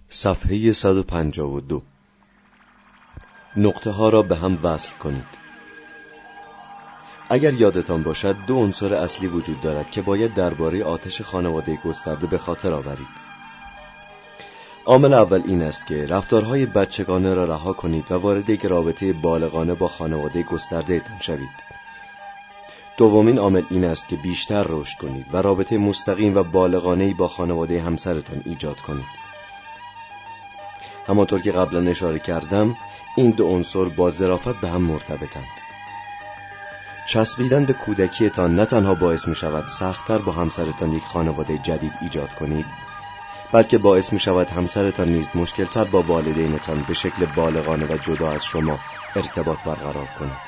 صفحه 152. نقطه ها را به هم وصل کنید. اگر یادتان باشد دو عنصر اصلی وجود دارد که باید درباره آتش خانواده گسترده به خاطر آورید. عامل اول این است که رفتارهای بچگانه را رها کنید و وارد یک رابطه بالغانه با خانواده گسترده تان شوید. دومین عامل این است که بیشتر رشد کنید و رابطه مستقیم و بالغانه‌ای با خانواده همسرتان ایجاد کنید. همانطور که قبلا اشاره کردم، این دو عنصر با ظرافت به هم مرتبطند. چسبیدن به کودکیتان نه تنها باعث می شود سخت‌تر با همسرتان یک خانواده جدید ایجاد کنید، بلکه باعث می شود همسرتان نیز مشکل‌تر با والدینتان به شکل بالغانه و جدا از شما ارتباط برقرار کند.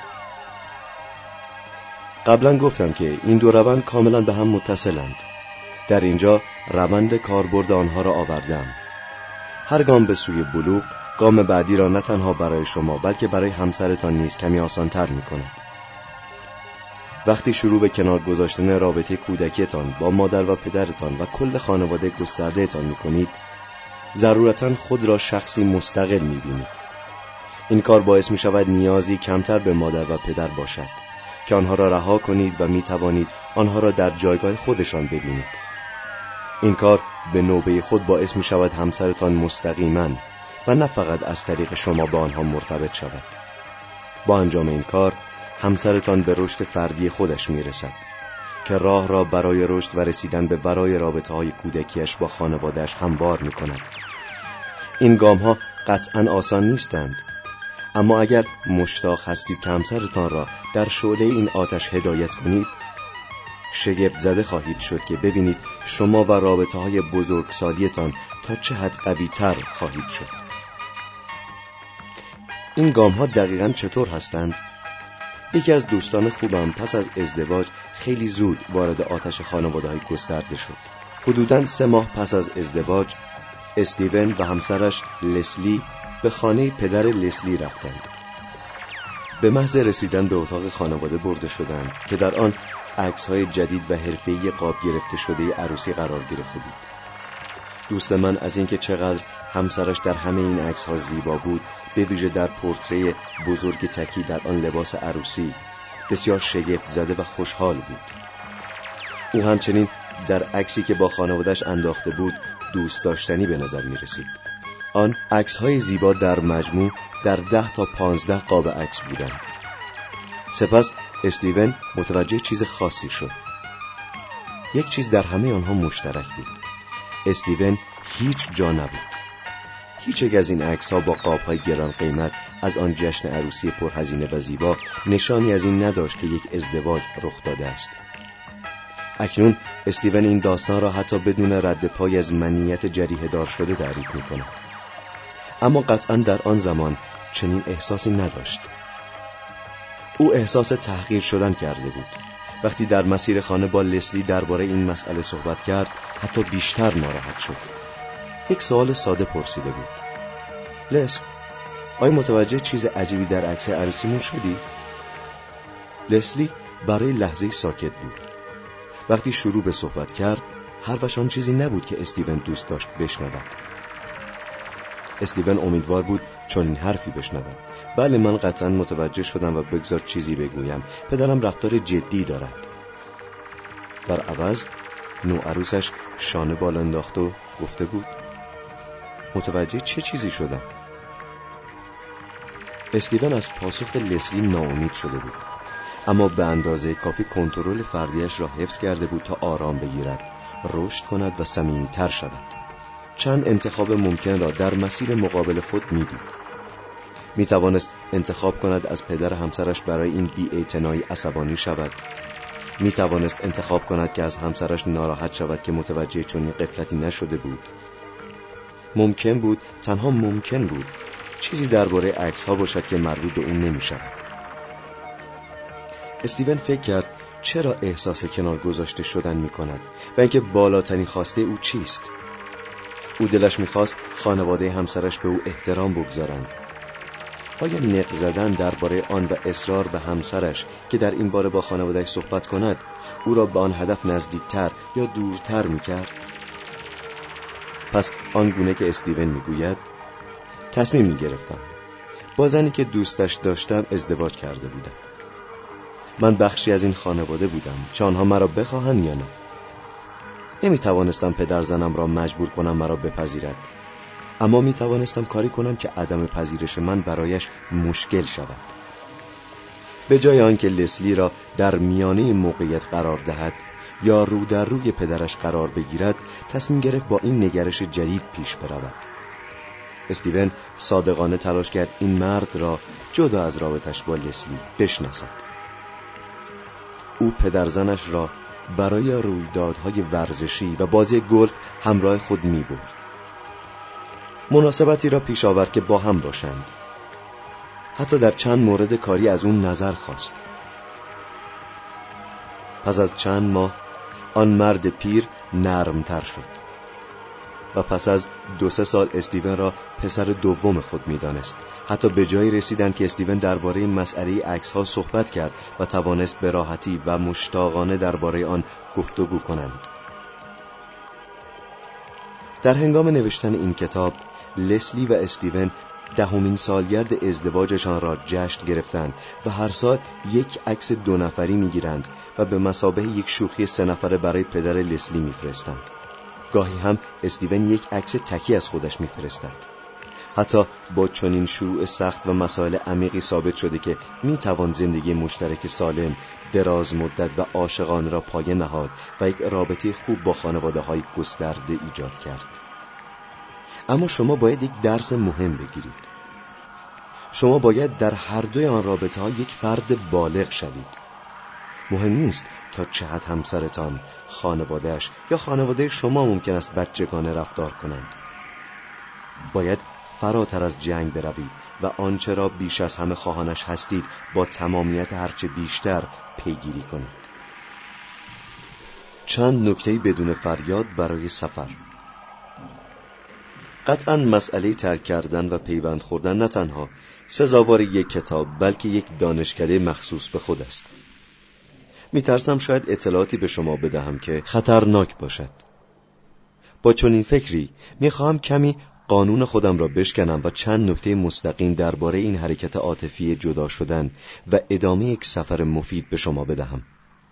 قبلا گفتم که این دو روند کاملا به هم متصلند. در اینجا روند کاربرد آنها را آوردم. هر گام به سوی بلوغ، گام بعدی را نه تنها برای شما بلکه برای همسرتان نیز کمی آسان‌تر می‌کند. وقتی شروع به کنار گذاشتن رابطه کودکیتان با مادر و پدرتان و کل خانواده گسترده‌تان می‌کنید، ضرورتاً خود را شخصی مستقل می‌بینید. این کار باعث می‌شود نیازی کمتر به مادر و پدر باشد که آنها را رها کنید و می‌توانید آنها را در جایگاه خودشان ببینید. این کار به نوبه خود باعث می شود همسرتان مستقیما و نه فقط از طریق شما با آنها مرتبط شود. با انجام این کار همسرتان به رشد فردی خودش می رسد که راه را برای رشد و رسیدن به ورای رابطه های کودکیش با خانواده‌اش هموار می کند. این گام ها قطعا آسان نیستند، اما اگر مشتاق هستید که همسرتان را در شعله این آتش هدایت کنید، شگفت زده خواهید شد که ببینید شما و رابطه های بزرگسالیتان تا چه حد قوی تر خواهید شد. این گام ها دقیقاً چطور هستند؟ یکی از دوستان خوبم پس از ازدواج خیلی زود وارد آتش خانواده های گسترده شد. حدوداً 3 ماه پس از ازدواج، استیون و همسرش لسلی به خانه پدر لسلی رفتند. به محض رسیدن به اتاق خانواده برده شدند که در آن عکس‌های جدید و حرفه‌ای قاب گرفته شده عروسی قرار گرفته بود. دوست من از اینکه چقدر همسرش در همه این عکس‌ها زیبا بود، به ویژه در پورتری بزرگ تکی در آن لباس عروسی، بسیار شگفت زده و خوشحال بود. او همچنین در عکسی که با خانواده‌اش انداخته بود دوست داشتنی به نظر می رسید. آن عکس‌های زیبا در مجموع در 10 تا 15 قاب عکس بودند. سپس استیون متوجه چیز خاصی شد. یک چیز در همه آنها مشترک بود. استیون هیچ جا نبود. هیچ یک از این عکس‌ها با قاب‌های گران قیمت از آن جشن عروسی پرهزینه و زیبا نشانی از این نداشت که یک ازدواج رخ داده است. اکنون استیون این داستان را حتی بدون رد پای از منیت جریحه دار شده تعریف می‌کند. اما قطعاً در آن زمان چنین احساسی نداشت. او احساس تحقیر شدن کرده بود. وقتی در مسیر خانه با لسلی درباره این مسئله صحبت کرد، حتی بیشتر ناراحت شد. یک سوال ساده پرسیده بود: لس، آیا متوجه چیز عجیبی در عکس عروسیمون شدی؟ لسلی برای لحظه‌ای ساکت بود. وقتی شروع به صحبت کرد، حرفش آن چیزی نبود که استیون دوست داشت بشنود. استیون امیدوار بود چون این حرفی بشنود. بله، من قطعا متوجه شدم و بگذار چیزی بگویم. پدرم رفتار جدی دارد. در عوض نوعروسش شانه بالا انداخت و گفته بود: متوجه چه چیزی شدم؟ استیون از پاسخ لسلی ناامید شده بود، اما به اندازه کافی کنترل فردیش را حفظ کرده بود تا آرام بگیرد، رشد کند و صمیمیتر شود. چند انتخاب ممکن را در مسیر مقابل خود میدید. میتوانست انتخاب کند از پدر همسرش برای این بی‌اعتنایی عصبانی شود. میتوانست انتخاب کند که از همسرش ناراحت شود که متوجه چنین غفلتی نشده بود. ممکن بود، تنها ممکن بود، چیزی درباره عکس‌ها باشد که مربوط به اون نمی‌شود. استیون فکر کرد چرا احساس کنار گذاشته شدن می‌کند و اینکه بالاترین خواسته او چیست. او دلش می‌خواست خانواده همسرش به او احترام بگذارند. آیا نق زدن درباره آن و اصرار به همسرش که در این باره با خانواده‌اش صحبت کند او را به آن هدف نزدیکتر یا دورتر می‌کرد؟ پس آنگونه که استیون میگوید تصمیم میگرفتم. با زنی که دوستش داشتم ازدواج کرده بودم. من بخشی از این خانواده بودم، چه آنها مرا بخواهند یا نه. نمیتوانستم پدر زنم را مجبور کنم مرا بپذیرد، اما میتوانستم کاری کنم که عدم پذیرش من برایش مشکل شود. به جای آنکه لسلی را در میانه موقعیت قرار دهد یا رو در روی پدرش قرار بگیرد، تصمیم گرفت با این نگرش جدید پیش برود. استیون صادقانه تلاش کرد این مرد را جدا از رابطش با لسلی بشناسد. او پدرزنش را برای رویدادهای ورزشی و بازی گلف همراه خود می برد. مناسبتی را پیش آورد که با هم باشند. حتی در چند مورد کاری از اون نظر خواست. پس از چند ماه آن مرد پیر نرمتر شد و پس از 2-3 سال استیون را پسر دوم خود می دانست. حتی به جایی رسیدند که استیون درباره مسئله عکس‌ها صحبت کرد و توانست به راحتی و مشتاقانه درباره آن گفتگو کنند. در هنگام نوشتن این کتاب، لسلی و استیون 10مین سالگرد ازدواجشان را جشن گرفتند و هر سال یک عکس 2 نفری میگیرند و به مثابه یک شوخی 3 نفره برای پدر لسلی میفرستند. گاهی هم استیون یک عکس تکی از خودش میفرستد. حتی با چنین شروع سخت و مسائل عمیقی ثابت شده که میتوان زندگی مشترک سالم، دراز مدت و عاشقانه را پایه نهاد و یک رابطه خوب با خانواده‌های گسترده ایجاد کرد. اما شما باید یک درس مهم بگیرید. شما باید در هر دوی آن رابطه‌ها یک فرد بالغ شوید. مهم نیست تا چه حد همسرتان، خانواده‌اش یا خانواده شما ممکن است بچگانه رفتار کنند. باید فراتر از جنگ بروید و آنچه را بیش از همه خواهانش هستید با تمامیت هرچه بیشتر پیگیری کنید. چند نکته بدون فریاد برای سفر. قطعاً مسئله ترک کردن و پیوند خوردن نه تنها سزاوار یک کتاب بلکه یک دانشکده مخصوص به خود است. میترسم شاید اطلاعاتی به شما بدهم که خطرناک باشد. با چنین فکری میخواهم کمی قانون خودم را بشکنم و چند نکته مستقیم درباره این حرکت عاطفی جدا شدن و ادامه یک سفر مفید به شما بدهم.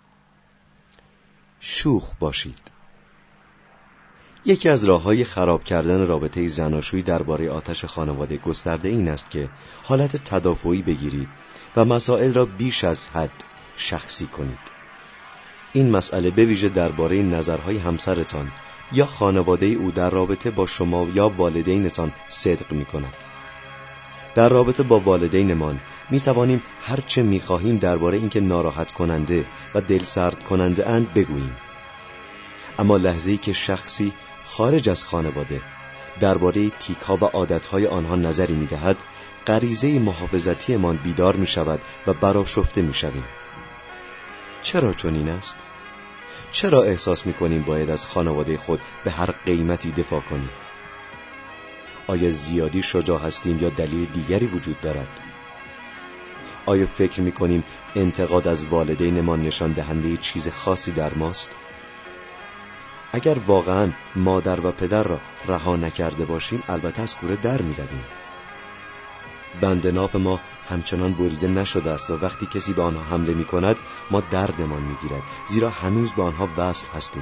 شوخ باشید. یکی از راه‌های خراب کردن رابطه زناشویی درباره آتش خانواده گسترده این است که حالت تدافعی بگیرید و مسائل را بیش از حد شخصی کنید. این مسئله به ویژه درباره نظرهای همسرتان یا خانواده او در رابطه با شما یا والدینتان صدق می‌کند. در رابطه با والدینمان می‌توانیم هر چه می‌خواهیم درباره اینکه ناراحت کننده و دلسرد کننده اند بگوییم. اما لحظه‌ای که شخصی خارج از خانواده درباره تیک‌ها و عادت‌های آنها نظری می‌دهد، غریزه محافظتی‌مان بیدار می‌شود و برآشفته می‌شویم. چرا چنین است؟ چرا احساس می‌کنیم باید از خانواده خود به هر قیمتی دفاع کنیم؟ آیا زیادی شجاع هستیم یا دلیل دیگری وجود دارد؟ آیا فکر می‌کنیم انتقاد از والدینمان نشان دهنده چیز خاصی در ماست؟ اگر واقعاً مادر و پدر را رها نکرده باشیم، البته از کوره در می‌رویم. بند ناف ما همچنان بریده نشده است و وقتی کسی به آنها حمله می‌کند ما دردمان می‌گیرد، زیرا هنوز به آنها وصل هستیم.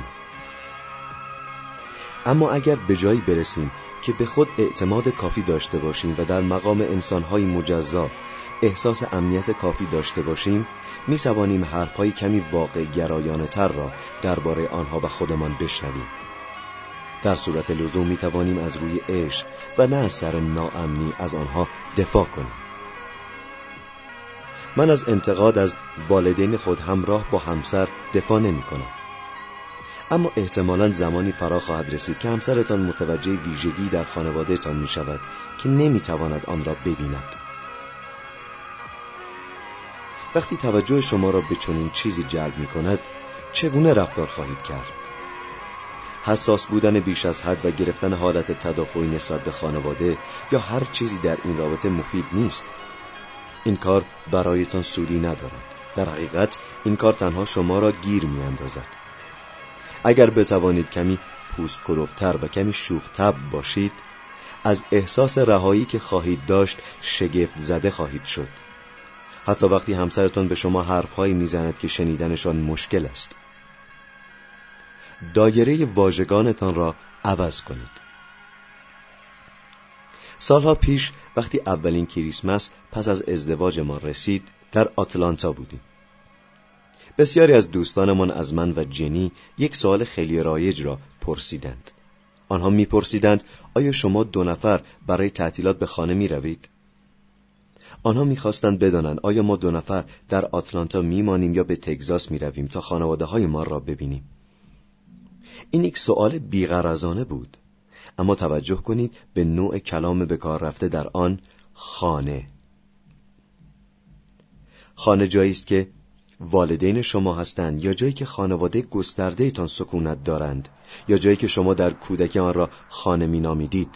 اما اگر به جایی برسیم که به خود اعتماد کافی داشته باشیم و در مقام انسان‌های مجزا احساس امنیت کافی داشته باشیم، می‌توانیم حرف‌های کمی واقع گرایانه‌تر را درباره آنها و خودمان بشنویم. در صورت لزوم می‌توانیم از روی عشق و نه از سر ناامنی از آنها دفاع کنیم. من از انتقاد از والدین خود همراه با همسر دفاع نمی‌کنم. اما احتمالاً زمانی فرا خواهد رسید که همسرتان متوجه ویژگی در خانوادهتان می‌شود که نمی‌تواند آن را ببیند. وقتی توجه شما را به چنین چیزی جلب می‌کند، چگونه رفتار خواهید کرد؟ حساس بودن بیش از حد و گرفتن حالت تدافعی نسبت به خانواده یا هر چیزی در این رابطه مفید نیست. این کار برایتان سودی ندارد. در حقیقت این کار تنها شما را گیر می‌اندازد. اگر بتوانید کمی پوست کلفت‌تر و کمی شوخ طبع باشید، از احساس رهایی که خواهید داشت شگفت زده خواهید شد. حتی وقتی همسرتون به شما حرفهایی میزند که شنیدنشان مشکل است. دایره واژگانتان را عوض کنید. سالها پیش وقتی اولین کریسمس پس از ازدواج ما رسید، در آتلانتا بودیم. بسیاری از دوستانمان از من و جنی یک سوال خیلی رایج را پرسیدند. آنها میپرسیدند آیا شما 2 نفر برای تعطیلات به خانه میروید؟ آنها میخواستند بدانند آیا ما 2 نفر در آتلانتا میمانیم یا به تگزاس میرویم تا خانواده های ما را ببینیم. این یک سوال بی‌غرضانه بود، اما توجه کنید به نوع کلام به کار رفته در آن. خانه جایی است که والدین شما هستند، یا جایی که خانواده گسترده ایتان سکونت دارند، یا جایی که شما در کودکی آن را خانه مینامیدید.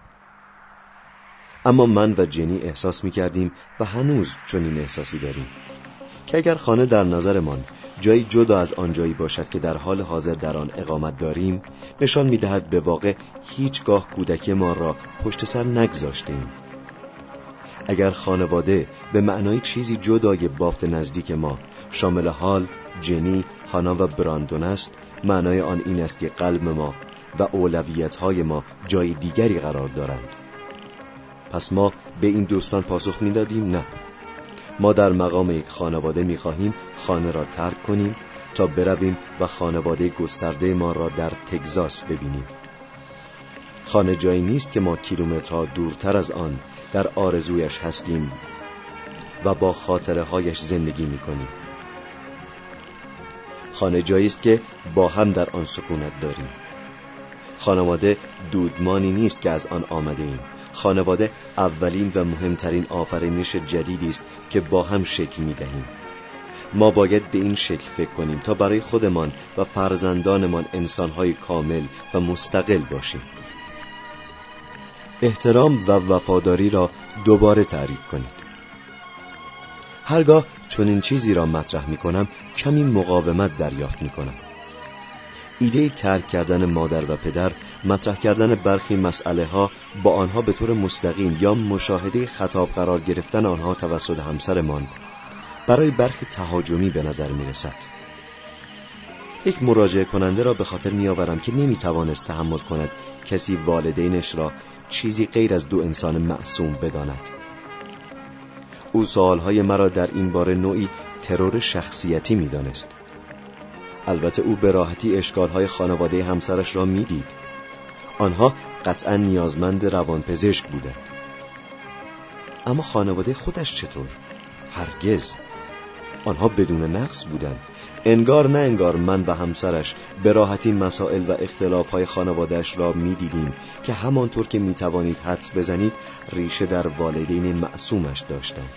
اما من و جنی احساس می‌کردیم و هنوز چنین احساسی داریم که اگر خانه در نظرمان جایی جدا از آن جایی باشد که در حال حاضر در آن اقامت داریم، نشان می‌دهد به واقع هیچگاه کودکی ما را پشت سر نگذاشتیم. اگر خانواده به معنای چیزی جدای بافت نزدیک ما شامل هال، جنی، هانا و براندون است، معنای آن این است که قلب ما و اولویت‌های ما جای دیگری قرار دارند. پس ما به این دوستان پاسخ می‌دادیم نه. ما در مقام یک خانواده می‌خواهیم خانه را ترک کنیم تا برویم و خانواده گسترده ما را در تگزاس ببینیم. خانه جایی نیست که ما کیلومترها دورتر از آن در آرزویش هستیم و با خاطره هایش زندگی می‌کنیم. خانه جایی است که با هم در آن سکونت داریم. خانواده دودمانی نیست که از آن آمده ایم. خانواده اولین و مهمترین آفرینش جدیدی است که با هم شکل می‌دهیم. ما باید به این شکل فکر کنیم تا برای خودمان و فرزندانمان انسان‌های کامل و مستقل باشیم. احترام و وفاداری را دوباره تعریف کنید. هرگاه چنین چیزی را مطرح می‌کنم کمی مقاومت دریافت می‌کنم. ایده ترک کردن مادر و پدر، مطرح کردن برخی مسئله ها با آنها به طور مستقیم یا مشاهده خطاب قرار گرفتن آنها توسط همسرمان برای برخی تهاجمی به نظر می رسد. یک مراجعه کننده را به خاطر می آورم که نمی توانست تحمل کند کسی والدینش را چیزی غیر از 2 انسان معصوم بداند. او سوالهای مرا در این باره نوعی ترور شخصیتی می دانست. البته او به راحتی اشکالهای خانواده همسرش را میدید. آنها قطعا نیازمند روانپزشک بودند. اما خانواده خودش چطور؟ هرگز. آنها بدون نقص بودند. انگار نه انگار من و همسرش به راحتی مسائل و اختلافهای خانوادهش را میدیدیم که همانطور که میتوانید حدس بزنید ریشه در والدین معصومش داشتند.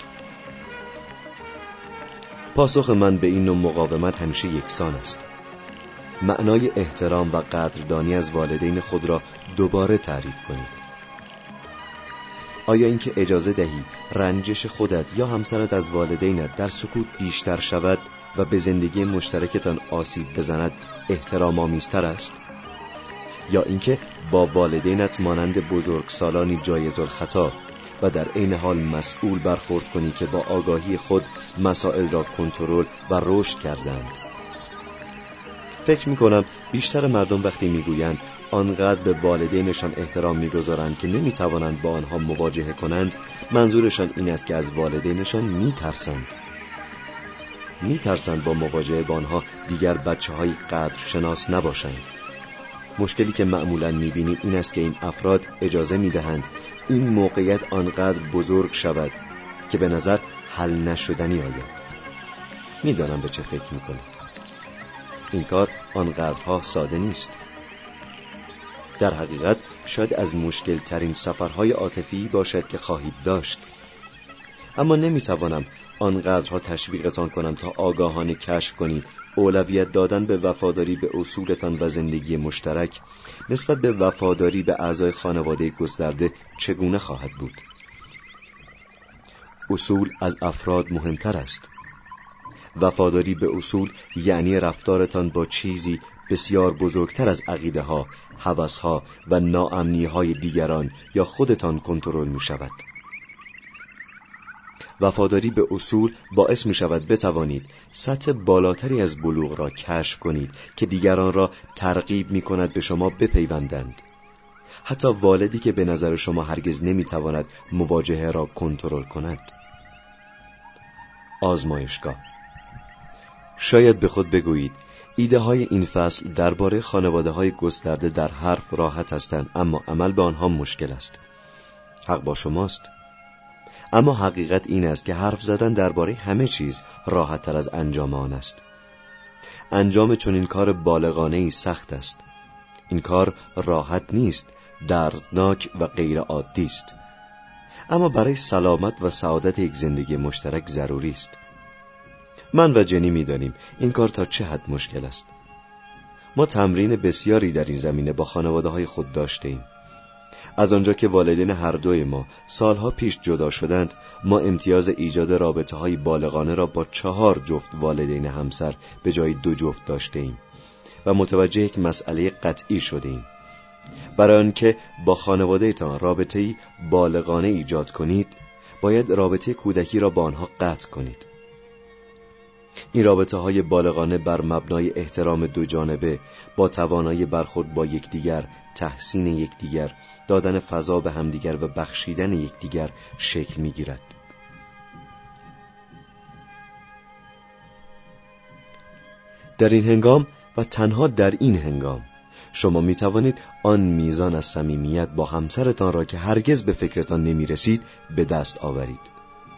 پاسخ من به این نوع مقاومت همیشه یکسان است. معنای احترام و قدردانی از والدین خود را دوباره تعریف کنید. آیا اینکه اجازه دهی رنجش خودت یا همسرت از والدینت در سکوت بیشتر شود و به زندگی مشترکتان آسیب بزند احترام آمیزتر است؟ یا اینکه با والدینت مانند بزرگسالانی جایز الخطا و در عین حال مسئول برخورد کنی که با آگاهی خود مسائل را کنترل و رشد کردند؟ فکر می‌کنم بیشتر مردم وقتی میگویند آنقدر به والدینشان احترام میگذارند که نمیتوانند با آنها مواجهه کنند، منظورشان این است که از والدینشان میترسند با مواجهه با آنها دیگر بچه‌های قدرشناس نباشند. مشکلی که معمولاً می‌بینیم این است که این افراد اجازه می‌دهند این موقعیت آنقدر بزرگ شود که به نظر حل نشدنی آید. می‌دانم به چه فکر می‌کنید. این کار آنقدرها ساده نیست. در حقیقت شاید از مشکل ترین سفرهای عاطفی باشد که خواهید داشت. اما نمی‌توانم آنقدرها تشویقتان کنم تا آگاهانه کشف کنید اولویت دادن به وفاداری به اصولتان و زندگی مشترک نسبت به وفاداری به اعضای خانواده گسترده چگونه خواهد بود. اصول از افراد مهمتر است. وفاداری به اصول یعنی رفتارتان با چیزی بسیار بزرگتر از عقیده ها، هوس ها و ناامنی های دیگران یا خودتان کنترل می شود. وفاداری به اصول باعث می شود بتوانید سطح بالاتری از بلوغ را کشف کنید که دیگران را ترغیب می کند به شما بپیوندند. حتی والدی که به نظر شما هرگز نمی تواند مواجهه را کنترل کند. آزمایشگاه. شاید به خود بگویید ایده های این فصل درباره خانواده های گسترده در حرف راحت هستند، اما عمل به آنها مشکل است. حق با شماست. اما حقیقت این است که حرف زدن درباره همه چیز راحت تر از انجام آن است. انجام چنین کار بالغانه‌ای سخت است. این کار راحت نیست، دردناک و غیر عادی است. اما برای سلامت و سعادت یک زندگی مشترک ضروری است. من و جنی می‌دانیم این کار تا چه حد مشکل است. ما تمرین بسیاری در این زمینه با خانواده‌های خود داشته‌ایم. از آنجا که والدین هر دوی ما سالها پیش جدا شدند، ما امتیاز ایجاد رابطه‌های بالغانه را با 4 جفت والدین همسر به جای 2 جفت داشته‌ایم و متوجه یک مسئله قطعی شده‌ایم. برای آنکه با خانواده‌تان رابطه‌ای بالغانه ایجاد کنید، باید رابطه کودکی را با آنها قطع کنید. این رابطه‌های بالغانه بر مبنای احترام دو جانبه، با توانایی برخورد با یکدیگر، تحسین یکدیگر، دادن فضا به همدیگر و بخشیدن یکدیگر شکل می‌گیرد. در این هنگام و تنها در این هنگام شما می توانید آن میزان از صمیمیت با همسرتان را که هرگز به فکرتان نمی رسید به دست آورید.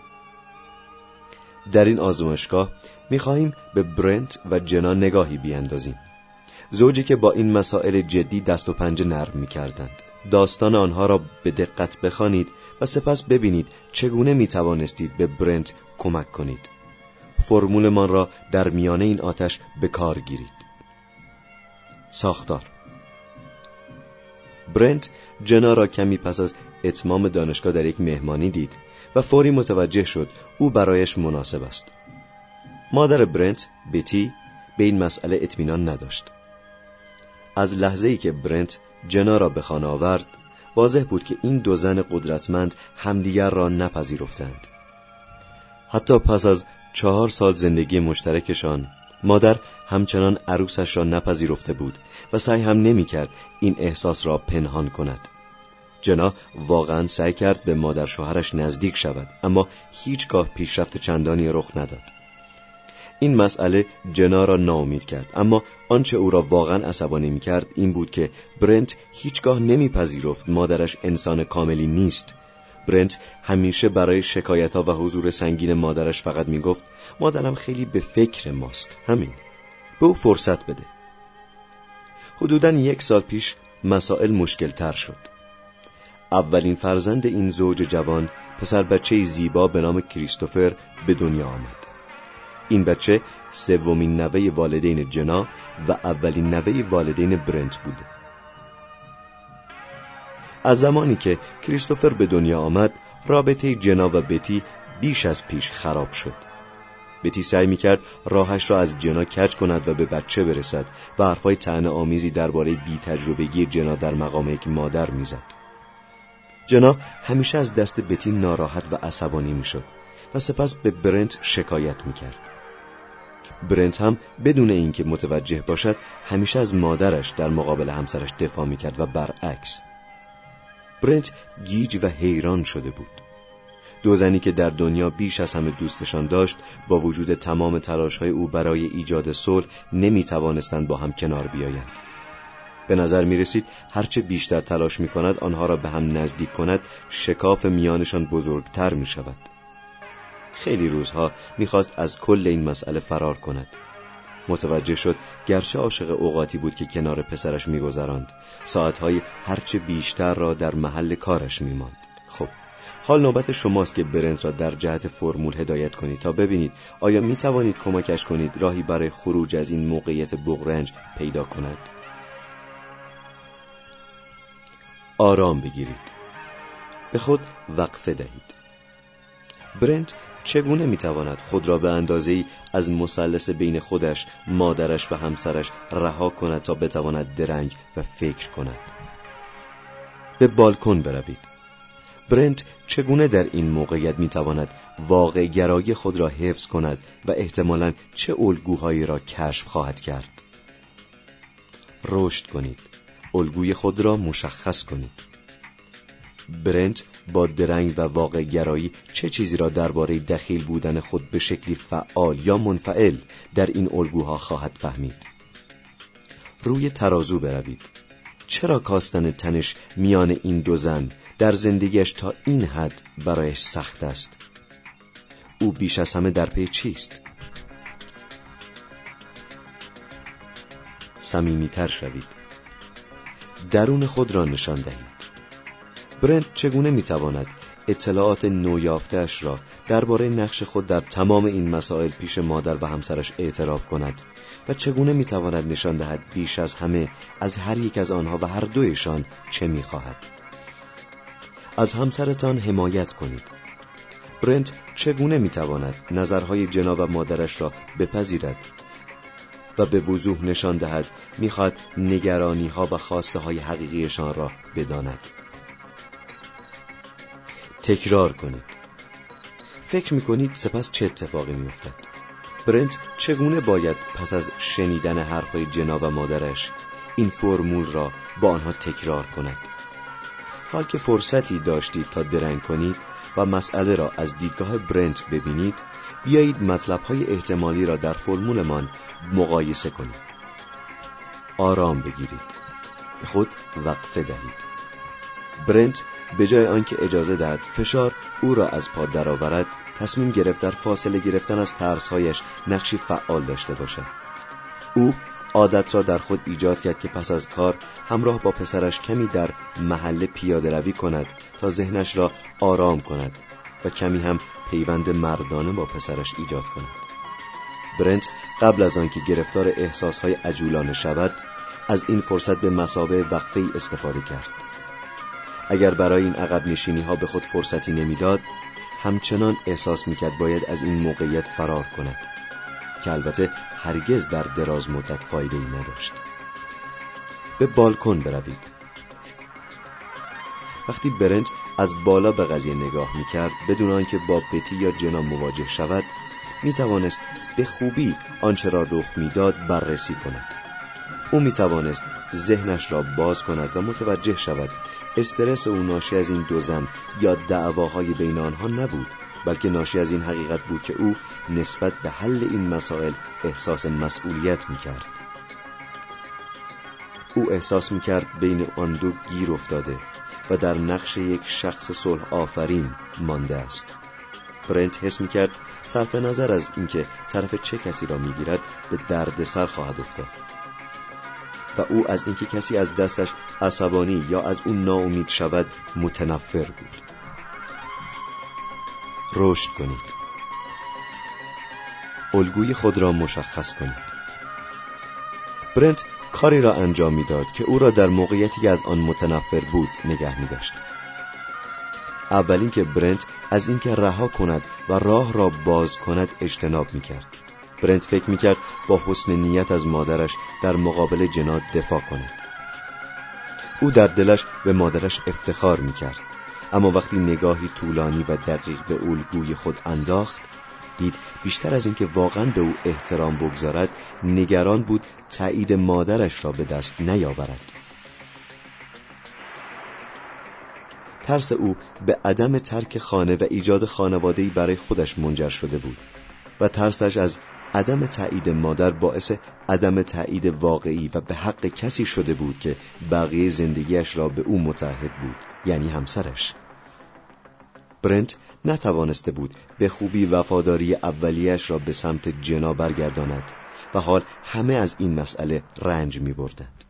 در این آزمایشگاه می خواهیم به برنت و جنا نگاهی بیاندازیم. زوجی که با این مسائل جدی دست و پنجه نرم می کردند. داستان آنها را به دقت بخوانید و سپس ببینید چگونه می توانستید به برنت کمک کنید. فرمولمان را در میانه این آتش به کار گیرید. ساختار. برنت جنا را کمی پس از اتمام دانشگاه در یک مهمانی دید و فوری متوجه شد او برایش مناسب است. مادر برنت، بتی، به این مسئله اطمینان نداشت. از لحظه‌ای که برنت جنا را به خانه آورد، واضح بود که این دو زن قدرتمند همدیگر را نپذیرفتند. حتی پس از 4 سال زندگی مشترکشان، مادر همچنان عروسش را نپذیرفته بود و سعی هم نمی کرد این احساس را پنهان کند. جنا واقعا سعی کرد به مادر شوهرش نزدیک شود، اما هیچگاه پیشرفت چندانی رخ نداد. این مسئله جنا را ناامید کرد، اما آنچه او را واقعا عصبانی می کرد این بود که برنت هیچگاه نمی پذیرفت مادرش انسان کاملی نیست. برنت همیشه برای شکایت‌ها و حضور سنگین مادرش فقط می گفت مادرم خیلی به فکر ماست، همین. به او فرصت بده. حدوداً 1 سال پیش مسائل مشکل تر شد. اولین فرزند این زوج جوان، پسر بچه زیبا به نام کریستوفر، به دنیا آمد. این بچه 3مین نوه والدین جنا و اولین نوه والدین برنت بود. از زمانی که کریستوفر به دنیا آمد، رابطه جنا و بتی بیش از پیش خراب شد. بتی سعی می‌کرد راهش را از جنا کج کند و به بچه برسد و حرفای طعنه‌آمیزی درباره بی‌تجربگی جنا در مقام یک مادر می‌زد. جنا همیشه از دست بتی ناراحت و عصبانی می‌شد و سپس به برنت شکایت می‌کرد. برنت هم بدون اینکه متوجه باشد همیشه از مادرش در مقابل همسرش دفاع می‌کرد و برعکس. برنت گیج و حیران شده بود. 2 زنی که در دنیا بیش از همه دوستشان داشت، با وجود تمام تلاش‌های او برای ایجاد صلح نمی‌توانستند با هم کنار بیایند. به نظر می‌رسید هرچه بیشتر تلاش می‌کند آنها را به هم نزدیک کند، شکاف میانشان بزرگتر می‌شود. خیلی روزها می‌خواست از کل این مسئله فرار کند. متوجه شد گرچه عاشق اوقاتی بود که کنار پسرش می‌گذراند، ساعت‌های هرچه بیشتر را در محل کارش می‌ماند. خب، حال نوبت شماست که برنت را در جهت فرمول هدایت کنید تا ببینید آیا می‌توانید کمکش کنید راهی برای خروج از این موقعیت بغرنج پیدا کند. آرام بگیرید. به خود وقفه دهید. برنت چگونه میتواند خود را به اندازه‌ای از مثلث بین خودش، مادرش و همسرش رها کند تا بتواند درنگ و فکر کند؟ به بالکن بروید. برنت چگونه در این موقعیت میتواند واقع گرایی خود را حفظ کند و احتمالاً چه الگوهایی را کشف خواهد کرد؟ رشد کنید. الگوی خود را مشخص کنید. برنت با درنگ و واقع گرایی چه چیزی را درباره دخیل بودن خود به شکلی فعال یا منفعل در این الگوها خواهد فهمید؟ روی ترازو بروید. چرا کاستن تنش میان این دو زن در زندگیش تا این حد برایش سخت است؟ او بیش از همه در پی چیست؟ صمیمیتر شوید. درون خود را نشان دهید. برنت چگونه میتواند اطلاعات نویافته‌اش را درباره نقش خود در تمام این مسائل پیش مادر و همسرش اعتراف کند و چگونه میتواند نشان دهد بیش از همه از هر یک از آنها و هر دویشان چه میخواهد؟ از همسرتان حمایت کنید. برنت چگونه میتواند نظرهای جناب و مادرش را بپذیرد و به وضوح نشان دهد میخواهد نگرانی‌ها و خواسته‌های حقیقیشان را بداند؟ تکرار کنید. فکر میکنید سپس چه اتفاقی میافتد؟ برنت چگونه باید پس از شنیدن حرفهای جناب و مادرش این فرمول را با آنها تکرار کند؟ حال که فرصتی داشتید تا درنگ کنید و مسئله را از دیدگاه برنت ببینید، بیایید مطلب‌های احتمالی را در فرمولمان مقایسه کنید. آرام بگیرید. خود وقفه دهید. برنت به جای آنکه اجازه دهد فشار او را از پا درآورد، تصمیم گرفت در فاصله گرفتن از ترس‌هایش نقشی فعال داشته باشد. او عادت را در خود ایجاد کرد که پس از کار همراه با پسرش کمی در محله پیاده روی کند تا ذهنش را آرام کند و کمی هم پیوند مردانه با پسرش ایجاد کند. برنت قبل از آنکه گرفتار احساسهای عجولانه شود، از این فرصت به مثابه وقفه‌ای استفاده کرد. اگر برای این عقب نشینی ها به خود فرصتی نمیداد، همچنان احساس میکرد باید از این موقعیت فرار کند که البته هرگز در دراز مدت فایده‌ای نداشت. به بالکن بروید. وقتی برنت از بالا به قضیه نگاه میکرد بدون آنکه با بتی یا جنا مواجه شود، میتوانست به خوبی آنچه را رخ میداد بررسی کند. او میتوانست ذهنش را باز کند و متوجه شود استرس او ناشی از این دو زن یا دعواهای بین آنها نبود، بلکه ناشی از این حقیقت بود که او نسبت به حل این مسائل احساس مسئولیت میکرد. او احساس میکرد بین آن دو گیر افتاده و در نقش یک شخص صلح آفرین مانده است. برنت حس میکرد صرف نظر از اینکه طرف چه کسی را میگیرد به دردسر خواهد افتاد و او از اینکه کسی از دستش عصبانی یا از اون ناامید شود متنفر بود. رشد کنید. الگوی خود را مشخص کنید. برنت کاری را انجام میداد که او را در موقعیتی که از آن متنفر بود نگه می‌داشت. اولین که برنت از اینکه رها کند و راه را باز کند اجتناب می‌کرد. برنت فکر می‌کرد با حسن نیت از مادرش در مقابل جنا دفاع کند. او در دلش به مادرش افتخار می‌کرد، اما وقتی نگاهی طولانی و دقیق به الگوی خود انداخت، دید بیشتر از اینکه واقعاً به او احترام بگذارد، نگران بود تایید مادرش را به دست نیاورد. ترس او به عدم ترک خانه و ایجاد خانواده‌ای برای خودش منجر شده بود و ترسش از عدم تایید مادر باعث عدم تایید واقعی و به حق کسی شده بود که بقیه زندگیش را به او متعهد بود، یعنی همسرش. برنت نتوانسته بود به خوبی وفاداری اولیه‌اش را به سمت جنا برگرداند و حال همه از این مسئله رنج می بردند.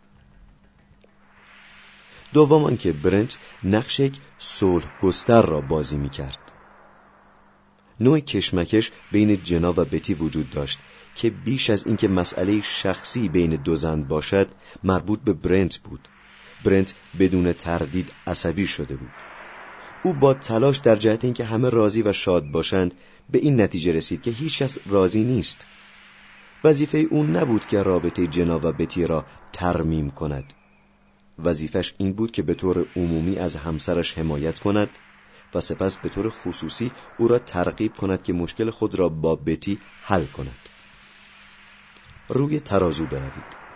دوم که برنت نقش یک صلح گستر را بازی می کرد. نوع کشمکش بین جنا و بتی وجود داشت که بیش از اینکه مسئله شخصی بین دو زن باشد مربوط به برنت بود. برنت بدون تردید عصبی شده بود. او با تلاش در جهت اینکه همه راضی و شاد باشند به این نتیجه رسید که هیچ کس راضی نیست. وظیفه او نبود که رابطه جنا و بتی را ترمیم کند. وظیفش این بود که به طور عمومی از همسرش حمایت کند و سپس به طور خصوصی او را ترغیب کند که مشکل خود را با بتی حل کند. روی ترازو بروید.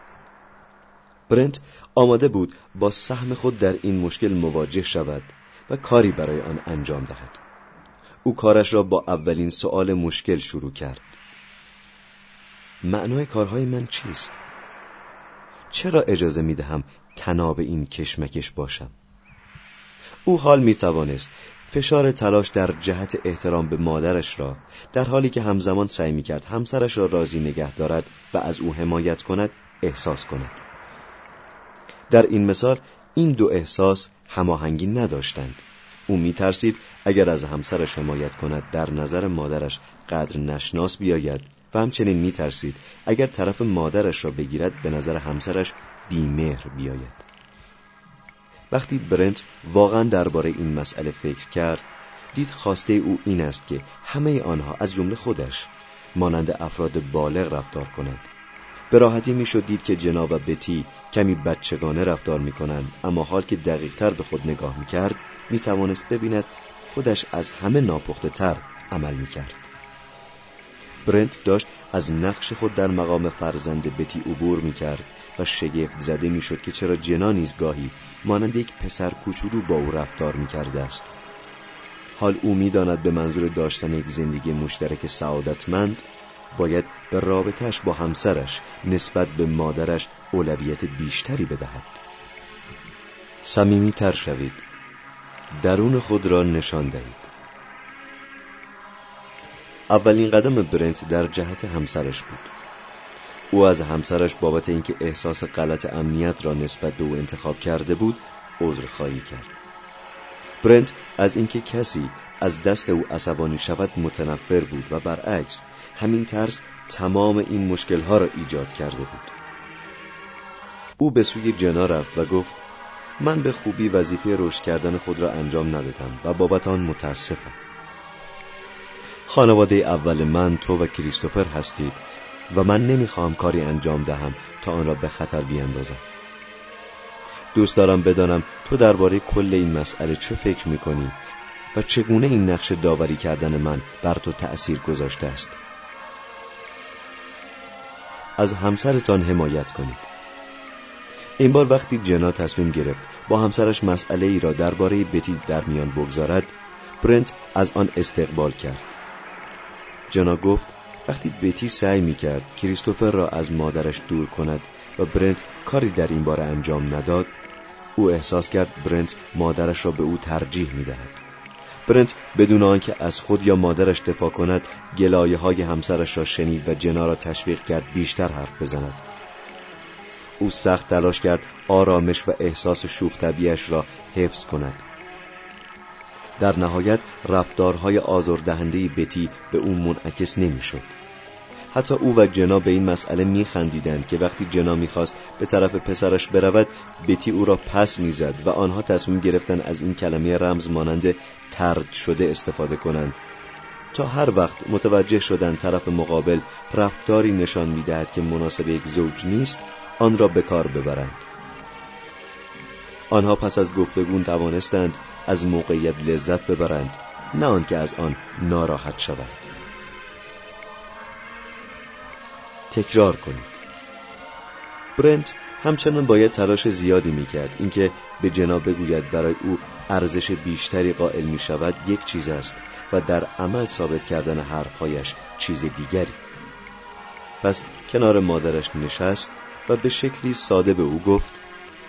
برنت آماده بود با سهم خود در این مشکل مواجه شود و کاری برای آن انجام دهد. او کارش را با اولین سؤال مشکل شروع کرد. معنای کارهای من چیست؟ چرا اجازه می دهم طناب این کشمکش باشم؟ او حال می توانست فشار تلاش در جهت احترام به مادرش را در حالی که همزمان سعی می کرد همسرش را راضی نگه دارد و از او حمایت کند احساس کند. در این مثال این دو احساس هماهنگی نداشتند. او می ترسید اگر از همسرش حمایت کند در نظر مادرش قدر نشناس بیاید و همچنین می ترسید اگر طرف مادرش را بگیرد به نظر همسرش بی‌مهر بیاید. وقتی برنت واقعا درباره این مسئله فکر کرد، دید خواسته او این است که همه آنها از جمله خودش مانند افراد بالغ رفتار کنند. به راحتی میشد دید که جنا و بتی کمی بچگانه رفتار میکنند، اما حال که دقیق‌تر به خود نگاه میکرد میتوانست ببیند خودش از همه ناپخته تر عمل میکرد. برنت داشت از نقش خود در مقام فرزند بتی عبور میکرد و شگفت زده میشد که چرا جنا نیز گاهی مانند یک پسر کوچولو با او رفتار میکرده است. حال او میداند به منظور داشتن یک زندگی مشترک سعادتمند باید به رابطه‌اش با همسرش نسبت به مادرش اولویت بیشتری بدهد. صمیمی‌تر شوید. درون خود را نشان دهید. اولین قدم برنت در جهت همسرش بود. او از همسرش بابت اینکه احساس غلط امنیت را نسبت به او انتخاب کرده بود عذرخواهی کرد. برنت از اینکه کسی از دست او عصبانی شود متنفر بود و برعکس همین ترس تمام این مشکل‌ها را ایجاد کرده بود. او به سوی جنا رفت و گفت من به خوبی وظیفه رشد کردن خود را انجام ندادم و بابت آن متاسفم. خانواده اول من تو و کریستوفر هستید و من نمیخواهم کاری انجام دهم تا آن را به خطر بیاندازم. دوست دارم بدانم تو درباره کل این مسئله چه فکر میکنی و چگونه این نقش داوری کردن من بر تو تأثیر گذاشته است. از همسرتان حمایت کنید. این بار وقتی جنا تصمیم گرفت با همسرش مسئله ای را درباره بتی در میان بگذارد، برنت از آن استقبال کرد. جنا گفت وقتی بتی سعی می‌کرد کریستوفر را از مادرش دور کند و برنت کاری در این باره انجام نداد، او احساس کرد برنت مادرش را به او ترجیح می‌دهد. برنت بدون آنکه از خود یا مادرش دفاع کند گلایه‌های همسرش را شنید و جنا را تشویق کرد بیشتر حرف بزند. او سخت تلاش کرد آرامش و احساس شوخ طبیعی‌اش را حفظ کند. در نهایت رفتارهای آزاردهنده بتی به او منعکس نمی‌شد. حتی او و جنا به این مسئله می‌خندیدند که وقتی جنا می‌خواست به طرف پسرش برود، بتی او را پس می‌زد و آنها تصمیم گرفتند از این کلمه رمز مانند طرد شده استفاده کنند تا هر وقت متوجه شدند طرف مقابل رفتاری نشان می‌دهد که مناسب یک زوج نیست، آن را به کار ببرند. آنها پس از گفتگو توانستند از موقعیت لذت ببرند، نه آنکه از آن ناراحت شوند. تکرار کنید. برنت همچنان باید تلاش زیادی میکرد. اینکه به جنا بگوید برای او ارزش بیشتری قائل میشود یک چیز است و در عمل ثابت کردن حرفهایش چیز دیگری. پس کنار مادرش نشست و به شکلی ساده به او گفت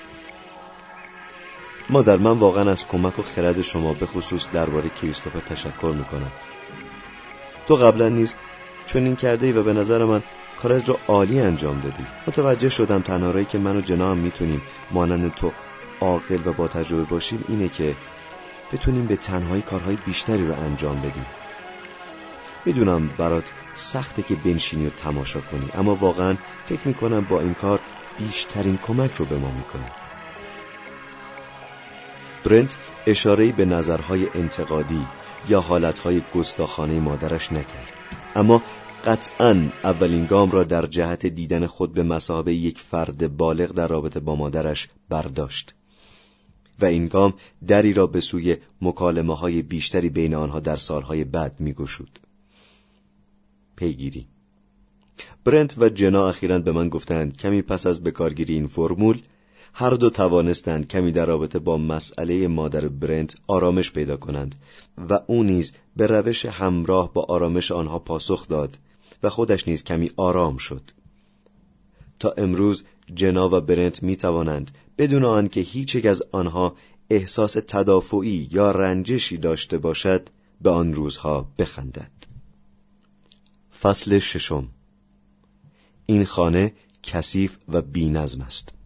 مادر، من واقعا از کمک و خرد شما به خصوص درباره کریستوفر تشکر میکنم. تو قبلا نیز چنین کرده‌ای و به نظر من کارت را عالی انجام دادی. متوجه شدم تنها راهی که من و جنا هم میتونیم مانند تو عاقل و با تجربه باشیم اینه که بتونیم به تنهایی کارهای بیشتری رو انجام بدیم. میدونم برات سخته که بنشینی و تماشا کنی، اما واقعا فکر میکنم با این کار بیشترین کمک رو به ما میکنی. برنت اشاره‌ای به نظرهای انتقادی یا حالتهای گستاخانه مادرش نکرد، اما قطعاً اولین گام را در جهت دیدن خود به مثابه یک فرد بالغ در رابطه با مادرش برداشت و این گام دری را به سوی مکالمه‌های بیشتری بین آنها در سالهای بعد می‌گشود. پیگیری. برنت و جنا اخیراً به من گفتند کمی پس از بکارگیری این فرمول هر دو توانستند کمی در رابطه با مسئله مادر برنت آرامش پیدا کنند و او نیز به روش همراه با آرامش آنها پاسخ داد و خودش نیز کمی آرام شد. تا امروز جنا و برنت می توانند بدون آنکه هیچ یک از آنها احساس تدافعی یا رنجشی داشته باشد به آن روزها بخندند. فصل 6. این خانه کثیف و بی‌نظم است.